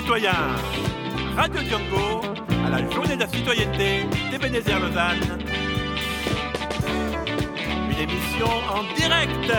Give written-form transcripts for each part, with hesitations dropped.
citoyens. Radio Django à la journée de la citoyenneté d'Ebenezer Lausanne. Une émission en direct.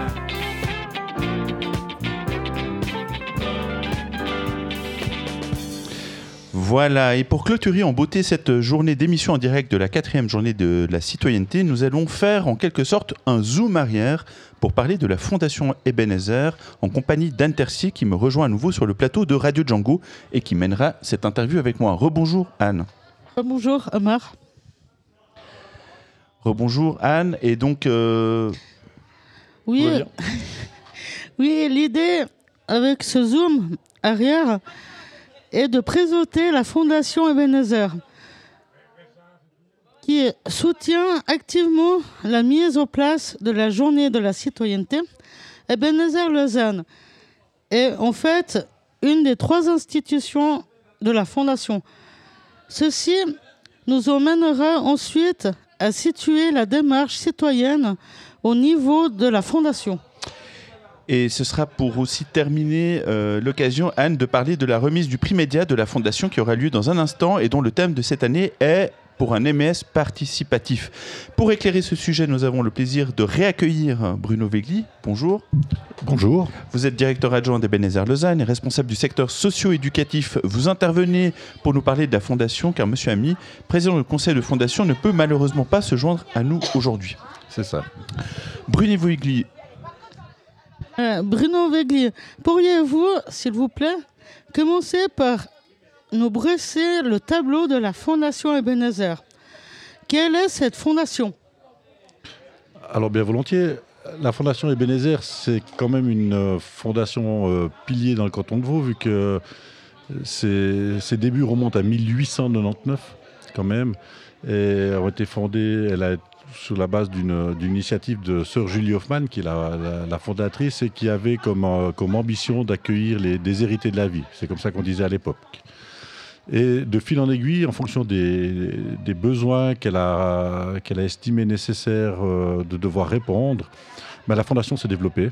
Voilà, et pour clôturer en beauté cette journée d'émission en direct de la 4e journée de la citoyenneté, nous allons faire en quelque sorte un zoom arrière pour parler de la Fondation Ebenezer en compagnie d'Anne-Tercier qui me rejoint à nouveau sur le plateau de Radio Django et qui mènera cette interview avec moi. Rebonjour Anne. Rebonjour Omar. Rebonjour Anne, et donc... Oui, oui, l'idée avec ce zoom arrière est de présenter la Fondation Ebenezer, qui soutient activement la mise en place de la journée de la citoyenneté. Ebenezer Lausanne est en fait une des 3 institutions de la Fondation. Ceci nous emmènera ensuite à situer la démarche citoyenne au niveau de la Fondation. Et ce sera pour aussi terminer l'occasion, Anne, de parler de la remise du prix média de la Fondation qui aura lieu dans un instant et dont le thème de cette année est pour un MES participatif. Pour éclairer ce sujet, nous avons le plaisir de réaccueillir Bruno Vegli. Bonjour. Bonjour. Vous êtes directeur adjoint d'Ebenezer Lausanne et responsable du secteur socio-éducatif. Vous intervenez pour nous parler de la Fondation car M. Ami, président du conseil de Fondation, ne peut malheureusement pas se joindre à nous aujourd'hui. C'est ça. Bruno Vegli. Bruno Vegli, pourriez-vous, s'il vous plaît, commencer par nous brosser le tableau de la Fondation Ebenezer? Quelle est cette fondation? Alors bien volontiers, la Fondation Ebenezer, c'est quand même une fondation pilier dans le canton de Vaud, vu que ses débuts remontent à 1899 quand même, et ont été fondée, elle a sur la base d'une initiative de sœur Julie Hoffmann, qui est la fondatrice, et qui avait comme ambition d'accueillir les déshérités de la vie. C'est comme ça qu'on disait à l'époque. Et de fil en aiguille, en fonction des besoins qu'elle a estimé nécessaire de devoir répondre, la Fondation s'est développée.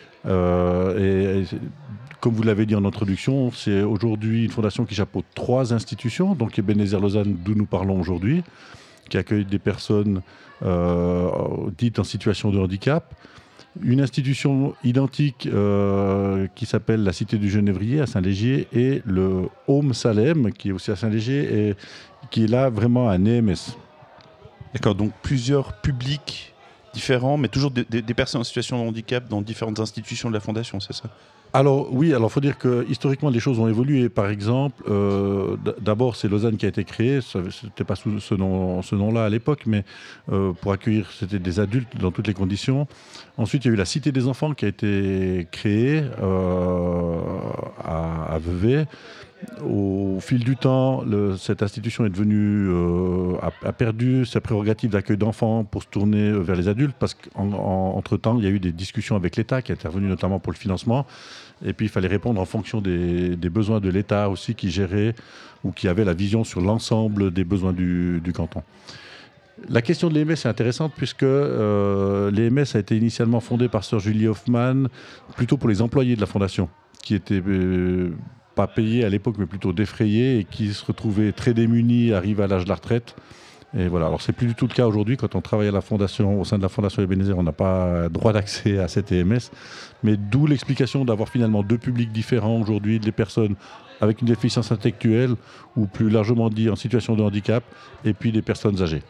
Et comme vous l'avez dit en introduction, c'est aujourd'hui une fondation qui chapeaute 3 institutions, donc Ebenezer Lausanne, d'où nous parlons aujourd'hui, qui accueille des personnes dites en situation de handicap. Une institution identique qui s'appelle la Cité du Genévrier à Saint-Légier et le Home Salem qui est aussi à Saint-Légier et qui est là vraiment un EMS. D'accord, donc plusieurs publics différents, mais toujours des personnes en situation de handicap dans différentes institutions de la Fondation, c'est ça? Alors oui, il faut dire que historiquement les choses ont évolué. Par exemple, d'abord c'est Lausanne qui a été créée, c'était pas sous ce nom-là à l'époque, mais pour accueillir, c'était des adultes dans toutes les conditions. Ensuite, il y a eu la Cité des enfants qui a été créée à Vevey. Au fil du temps, cette institution est devenue, a perdu sa prérogative d'accueil d'enfants pour se tourner vers les adultes, parce qu'entre-temps, il y a eu des discussions avec l'État qui est intervenu notamment pour le financement. Et puis, il fallait répondre en fonction des besoins de l'État aussi qui gérait ou qui avait la vision sur l'ensemble des besoins du canton. La question de l'EMS est intéressante puisque l'EMS a été initialement fondée par sœur Julie Hoffmann plutôt pour les employés de la Fondation qui étaient... pas payés à l'époque, mais plutôt défrayés et qui se retrouvaient très démunis, arrivés à l'âge de la retraite. Et voilà, alors c'est plus du tout le cas aujourd'hui. Quand on travaille à la Fondation, au sein de la Fondation Ebenezer, on n'a pas droit d'accès à cette EMS. Mais d'où l'explication d'avoir finalement 2 publics différents aujourd'hui, des personnes avec une déficience intellectuelle ou plus largement dit en situation de handicap, et puis des personnes âgées.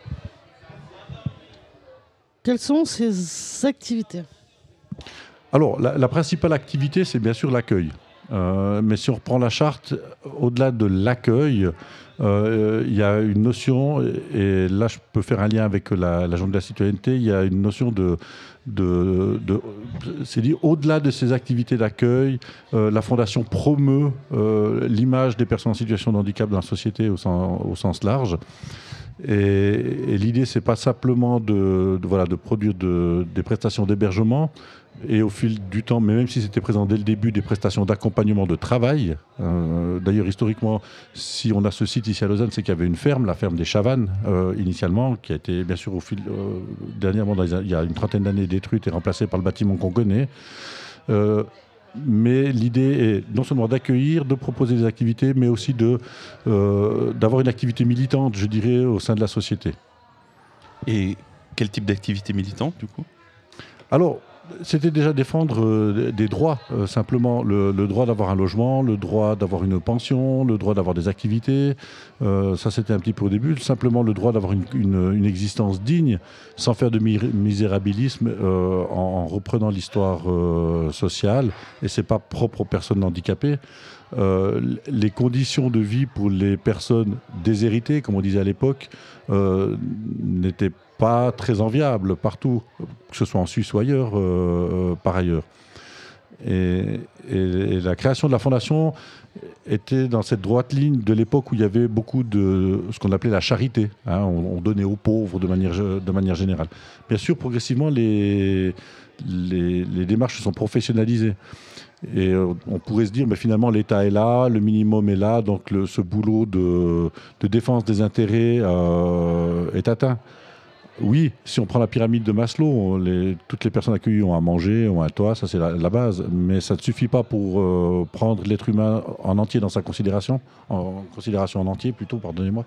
Quelles sont ces activités? Alors, la principale activité, c'est bien sûr l'accueil. Mais si on reprend la charte, au-delà de l'accueil, il y a une notion, et là je peux faire un lien avec la journée de la citoyenneté, il y a une notion c'est dit, au-delà de ces activités d'accueil, la Fondation promeut l'image des personnes en situation de handicap dans la société au sens large. Et l'idée, c'est pas simplement de produire des prestations d'hébergement, et au fil du temps, mais même si c'était présent dès le début, des prestations d'accompagnement de travail. D'ailleurs, historiquement, si on a ce site ici à Lausanne, c'est qu'il y avait une ferme, la ferme des Chavannes, initialement, qui a été, bien sûr, dernièrement, il y a une 30aine d'années, détruite et remplacée par le bâtiment qu'on connaît. mais l'idée est non seulement d'accueillir, de proposer des activités, mais aussi d'avoir une activité militante, je dirais, au sein de la société. Et quel type d'activité militante, du coup ? Alors, c'était déjà défendre des droits, simplement le droit d'avoir un logement, le droit d'avoir une pension, le droit d'avoir des activités. Ça, c'était un petit peu au début. Simplement le droit d'avoir une existence digne, sans faire de misérabilisme, en reprenant l'histoire sociale. Et c'est pas propre aux personnes handicapées. Les conditions de vie pour les personnes déshéritées, comme on disait à l'époque, n'étaient pas très enviables partout, que ce soit en Suisse ou ailleurs, par ailleurs. Et la création de la fondation était dans cette droite ligne de l'époque où il y avait beaucoup de ce qu'on appelait la charité. On donnait aux pauvres de manière générale. Bien sûr, progressivement, les démarches se sont professionnalisées. Et on pourrait se dire, mais finalement, l'État est là, le minimum est là, donc ce boulot de défense des intérêts est atteint. Oui, si on prend la pyramide de Maslow, toutes les personnes accueillies ont à manger, ont un toit, ça c'est la base, mais ça ne suffit pas pour prendre l'être humain en entier dans sa considération, en entier plutôt, pardonnez-moi.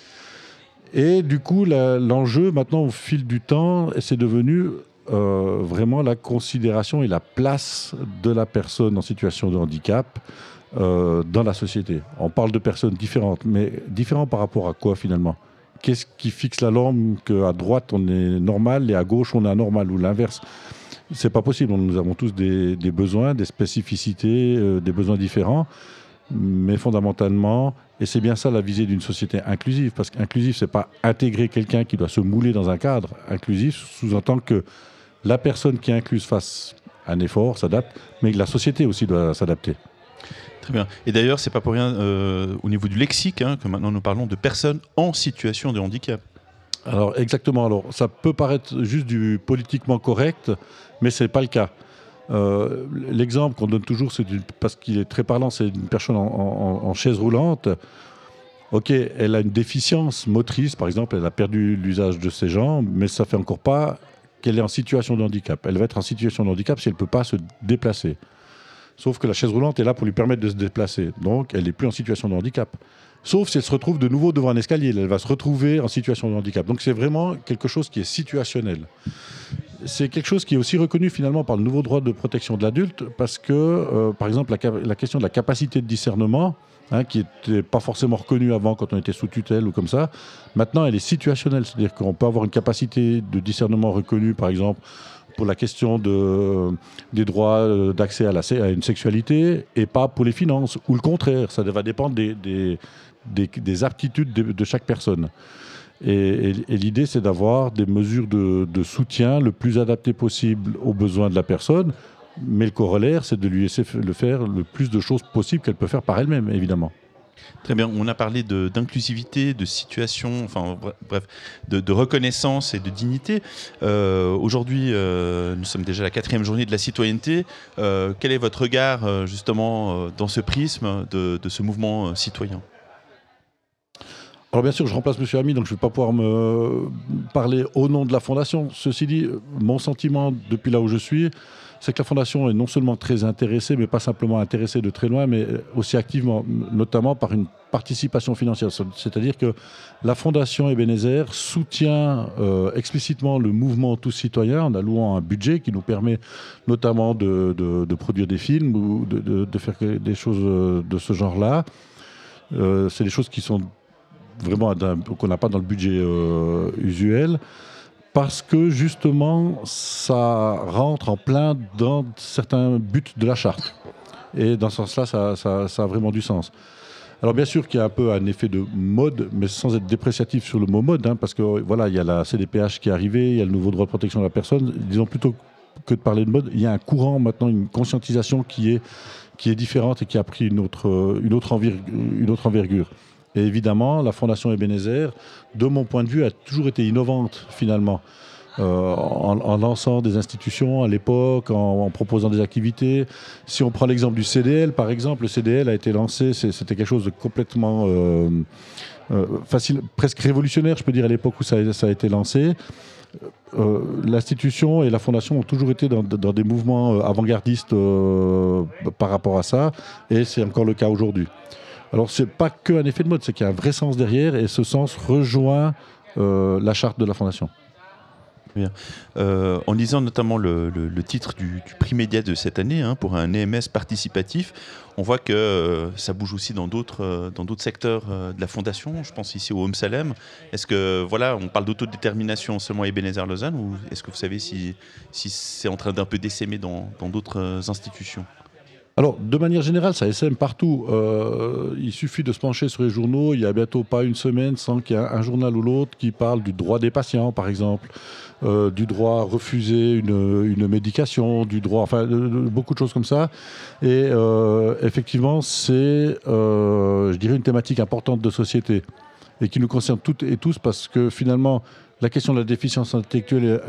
Et du coup, l'enjeu maintenant au fil du temps, c'est devenu vraiment la considération et la place de la personne en situation de handicap dans la société. On parle de personnes différentes, mais différentes par rapport à quoi finalement ? Qu'est-ce qui fixe la norme qu'à droite on est normal et à gauche on est anormal ou l'inverse ? C'est pas possible. Nous avons tous des besoins, des spécificités, des besoins différents, mais fondamentalement, et c'est bien ça la visée d'une société inclusive, parce qu'inclusif c'est pas intégrer quelqu'un qui doit se mouler dans un cadre. Inclusif sous-entend que la personne qui est incluse fasse un effort, s'adapte, mais que la société aussi doit s'adapter. Très bien. Et d'ailleurs, c'est pas pour rien au niveau du lexique que maintenant nous parlons de personnes en situation de handicap. Alors exactement. Alors ça peut paraître juste du politiquement correct, mais c'est pas le cas. L'exemple qu'on donne toujours, parce qu'il est très parlant, c'est une personne en chaise roulante. Ok, elle a une déficience motrice, par exemple, elle a perdu l'usage de ses jambes, mais ça fait encore pas qu'elle est en situation de handicap. Elle va être en situation de handicap si elle ne peut pas se déplacer. Sauf que la chaise roulante est là pour lui permettre de se déplacer. Donc, elle n'est plus en situation de handicap. Sauf si elle se retrouve de nouveau devant un escalier. Elle va se retrouver en situation de handicap. Donc, c'est vraiment quelque chose qui est situationnel. C'est quelque chose qui est aussi reconnu finalement par le nouveau droit de protection de l'adulte parce que, par exemple, la question de la capacité de discernement, qui n'était pas forcément reconnue avant quand on était sous tutelle ou comme ça, maintenant, elle est situationnelle. C'est-à-dire qu'on peut avoir une capacité de discernement reconnue, par exemple, pour la question des droits d'accès à une sexualité et pas pour les finances, ou le contraire. Ça va dépendre des aptitudes de chaque personne. Et l'idée, c'est d'avoir des mesures de soutien le plus adaptées possible aux besoins de la personne, mais le corollaire, c'est de lui laisser faire le plus de choses possibles qu'elle peut faire par elle-même, évidemment. Très bien, on a parlé d'inclusivité, de situation, enfin bref, de reconnaissance et de dignité. Aujourd'hui, nous sommes déjà à la 4e journée de la citoyenneté. Quel est votre regard justement dans ce prisme de ce mouvement citoyen ? Alors bien sûr, je remplace M. Ami, donc je ne vais pas pouvoir me parler au nom de la Fondation. Ceci dit, mon sentiment depuis là où je suis, c'est que la Fondation est non seulement très intéressée, mais pas simplement intéressée de très loin, mais aussi activement, notamment par une participation financière. C'est-à-dire que la Fondation Ebenezer soutient explicitement le mouvement Tous Citoyens en allouant un budget qui nous permet notamment de produire des films ou de faire des choses de ce genre-là. C'est des choses qui sont vraiment qu'on n'a pas dans le budget usuel. Parce que justement, ça rentre en plein dans certains buts de la charte. Et dans ce sens-là, ça a vraiment du sens. Alors bien sûr qu'il y a un peu un effet de mode, mais sans être dépréciatif sur le mot mode, parce que voilà, il y a la CDPH qui est arrivée, il y a le nouveau droit de protection de la personne. Disons plutôt que de parler de mode, il y a un courant maintenant, une conscientisation qui est différente et qui a pris une autre envergure. Et évidemment, la Fondation Ebenezer, de mon point de vue, a toujours été innovante, finalement, en lançant des institutions à l'époque, en proposant des activités. Si on prend l'exemple du CDL, par exemple, le CDL a été lancé, c'était quelque chose de complètement presque révolutionnaire, je peux dire, à l'époque où ça a été lancé. L'institution et la fondation ont toujours été dans des mouvements avant-gardistes par rapport à ça, et c'est encore le cas aujourd'hui. Alors c'est pas qu'un effet de mode, c'est qu'il y a un vrai sens derrière, et ce sens rejoint la charte de la fondation. Bien. En lisant notamment le titre du prix Média de cette année, pour un EMS participatif, on voit que ça bouge aussi dans d'autres secteurs de la fondation. Je pense ici au Home Salem. Est-ce que on parle d'autodétermination seulement à Ebenezer Lausanne, ou est-ce que vous savez si c'est en train d'un peu d'essaimer dans d'autres institutions? Alors, de manière générale, ça essaime partout. Il suffit de se pencher sur les journaux. Il n'y a bientôt pas une semaine sans qu'il y ait un journal ou l'autre qui parle du droit des patients, par exemple, du droit à refuser une médication, du droit, beaucoup de choses comme ça. Et effectivement, c'est, je dirais, une thématique importante de société et qui nous concerne toutes et tous, parce que finalement, la question de la déficience intellectuelle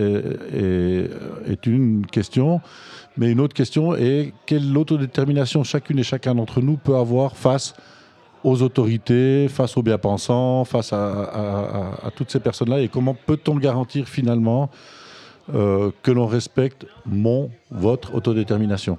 est une question. Mais une autre question est quelle autodétermination chacune et chacun d'entre nous peut avoir face aux autorités, face aux bien-pensants, face à toutes ces personnes-là, et comment peut-on garantir finalement que l'on respecte votre autodétermination.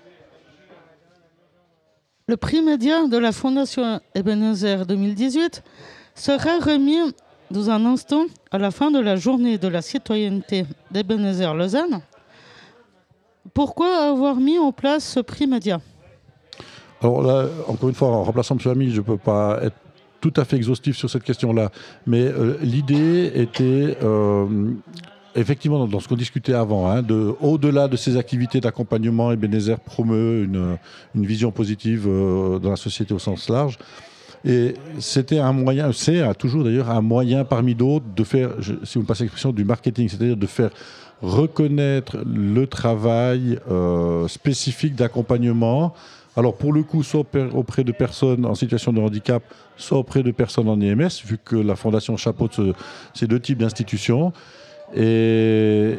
Le prix Média de la Fondation Ebenezer 2018 sera remis dans un instant à la fin de la journée de la citoyenneté d'Ebenezer Lausanne. Pourquoi avoir mis en place ce prix Média ? Alors là, encore une fois, en remplaçant M. Ami, je ne peux pas être tout à fait exhaustif sur cette question-là. Mais l'idée était, effectivement, dans ce qu'on discutait avant, au-delà de ces activités d'accompagnement, Ebenezer promeut une vision positive dans la société au sens large. Et c'était un moyen, c'est toujours d'ailleurs un moyen parmi d'autres de faire, si vous me passez l'expression, du marketing, c'est-à-dire de faire reconnaître le travail spécifique d'accompagnement. Alors pour le coup, soit auprès de personnes en situation de handicap, soit auprès de personnes en EMS, vu que la Fondation chapeaute ces deux types d'institutions. Et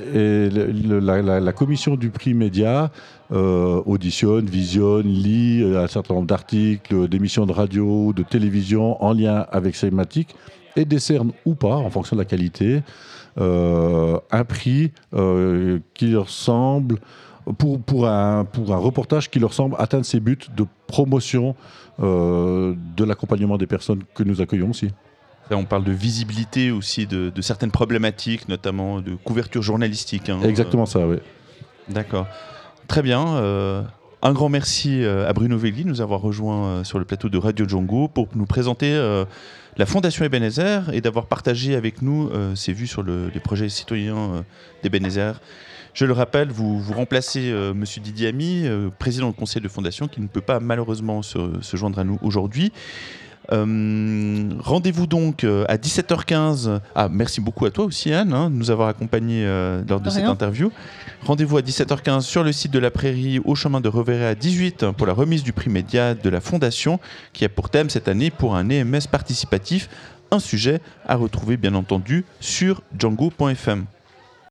la commission du prix Média auditionne, visionne, lit un certain nombre d'articles, d'émissions de radio, de télévision en lien avec ces thématiques, et décerne ou pas, en fonction de la qualité, un prix qui leur semble, pour un reportage qui leur semble atteindre ses buts de promotion de l'accompagnement des personnes que nous accueillons aussi. Là, on parle de visibilité aussi de certaines problématiques, notamment de couverture journalistique. Exactement ça, oui. D'accord. Très bien. Un grand merci à Bruno Velli de nous avoir rejoints sur le plateau de Radio Django pour nous présenter la Fondation Ebenezer et d'avoir partagé avec nous ses vues sur les projets citoyens d'Ebenezer. Je le rappelle, vous remplacez M. Didier Ami, président du conseil de fondation, qui ne peut pas malheureusement se joindre à nous aujourd'hui. Rendez-vous donc à 17h15. Merci beaucoup à toi aussi, Anne, de nous avoir accompagnés lors de cette interview. Rendez-vous à 17h15 sur le site de la Prairie, au chemin de Reverray à 18 pour la remise du prix Média de la Fondation, qui a pour thème cette année pour un EMS participatif, un sujet à retrouver bien entendu sur django.fm.